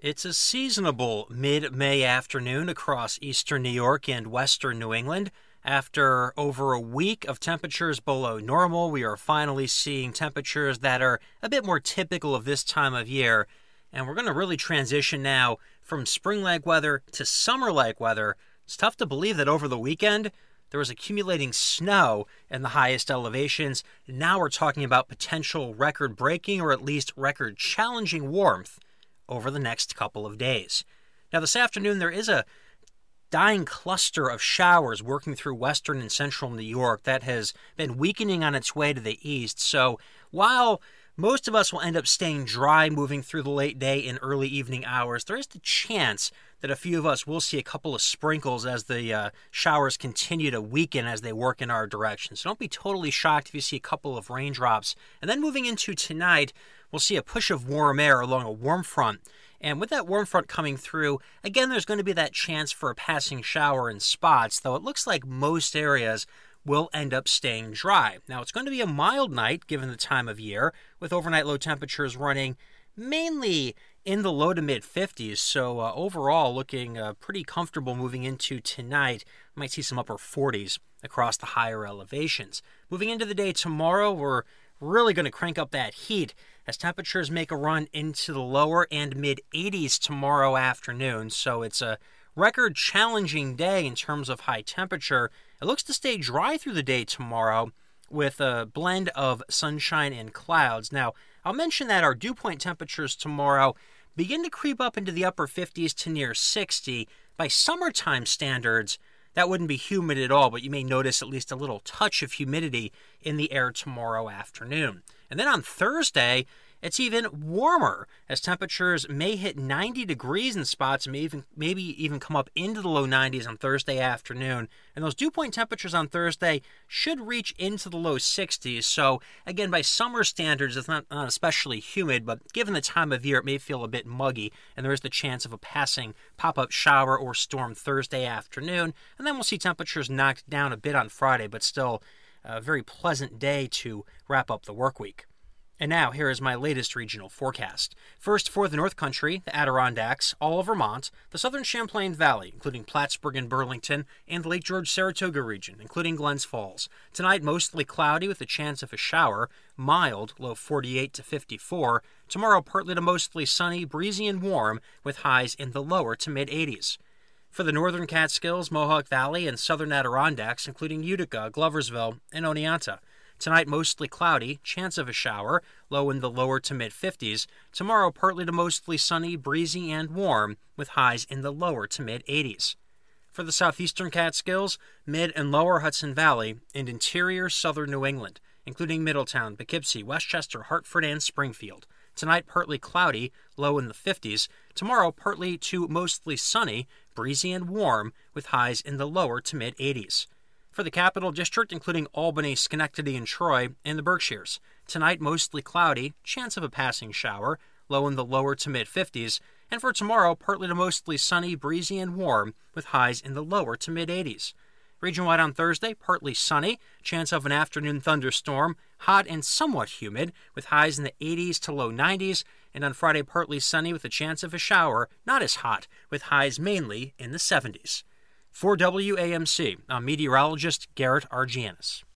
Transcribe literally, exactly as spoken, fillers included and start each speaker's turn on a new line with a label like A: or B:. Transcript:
A: It's a seasonable mid-May afternoon across eastern New York and western New England. After over a week of temperatures below normal, we are finally seeing temperatures that are a bit more typical of this time of year. And we're going to really transition now from spring-like weather to summer-like weather. It's tough to believe that over the weekend, there was accumulating snow in the highest elevations. Now we're talking about potential record-breaking or at least record-challenging warmth over the next couple of days. Now, this afternoon, there is a dying cluster of showers working through western and central New York that has been weakening on its way to the east. So while most of us will end up staying dry moving through the late day and early evening hours, there is the chance that a few of us will see a couple of sprinkles as the uh, showers continue to weaken as they work in our direction. So don't be totally shocked if you see a couple of raindrops. And then moving into tonight, we'll see a push of warm air along a warm front. And with that warm front coming through, again, there's going to be that chance for a passing shower in spots, though it looks like most areas will end up staying dry. Now, it's going to be a mild night given the time of year, with overnight low temperatures running mainly in the low to mid fifties. So uh, overall, looking uh, pretty comfortable moving into tonight. Might see some upper forties across the higher elevations. Moving into the day tomorrow, we're really going to crank up that heat as temperatures make a run into the lower and mid eighties tomorrow afternoon. So it's a record challenging day in terms of high temperature. It looks to stay dry through the day tomorrow with a blend of sunshine and clouds. Now, I'll mention that our dew point temperatures tomorrow begin to creep up into the upper fifties to near sixty. By summertime standards, that wouldn't be humid at all, but you may notice at least a little touch of humidity in the air tomorrow afternoon. And then on Thursday, it's even warmer as temperatures may hit ninety degrees in spots, may even, maybe even come up into the low nineties on Thursday afternoon. And those dew point temperatures on Thursday should reach into the low sixties. So again, by summer standards, it's not, not especially humid, but given the time of year, it may feel a bit muggy. And there is the chance of a passing pop-up shower or storm Thursday afternoon. And then we'll see temperatures knocked down a bit on Friday, but still a very pleasant day to wrap up the work week. And now, here is my latest regional forecast. First, for the North Country, the Adirondacks, all of Vermont, the southern Champlain Valley, including Plattsburgh and Burlington, and the Lake George-Saratoga region, including Glens Falls. Tonight, mostly cloudy with a chance of a shower, mild, low forty-eight to fifty-four. Tomorrow, partly to mostly sunny, breezy and warm, with highs in the lower to mid-eighties. For the northern Catskills, Mohawk Valley, and southern Adirondacks, including Utica, Gloversville, and Oneonta. Tonight, mostly cloudy, chance of a shower, low in the lower to mid-fifties. Tomorrow, partly to mostly sunny, breezy, and warm, with highs in the lower to mid-eighties. For the southeastern Catskills, mid and lower Hudson Valley, and interior southern New England, including Middletown, Poughkeepsie, Westchester, Hartford, and Springfield. Tonight, partly cloudy, low in the fifties. Tomorrow, partly to mostly sunny, breezy, and warm, with highs in the lower to mid-eighties. For the Capital District, including Albany, Schenectady, and Troy, and the Berkshires. Tonight, mostly cloudy, chance of a passing shower, low in the lower to mid-fifties. And for tomorrow, partly to mostly sunny, breezy, and warm, with highs in the lower to mid-eighties. Region-wide on Thursday, partly sunny, chance of an afternoon thunderstorm, hot and somewhat humid, with highs in the eighties to low nineties. And on Friday, partly sunny with a chance of a shower, not as hot, with highs mainly in the seventies. For W A M C, I'm meteorologist Garrett Argianis.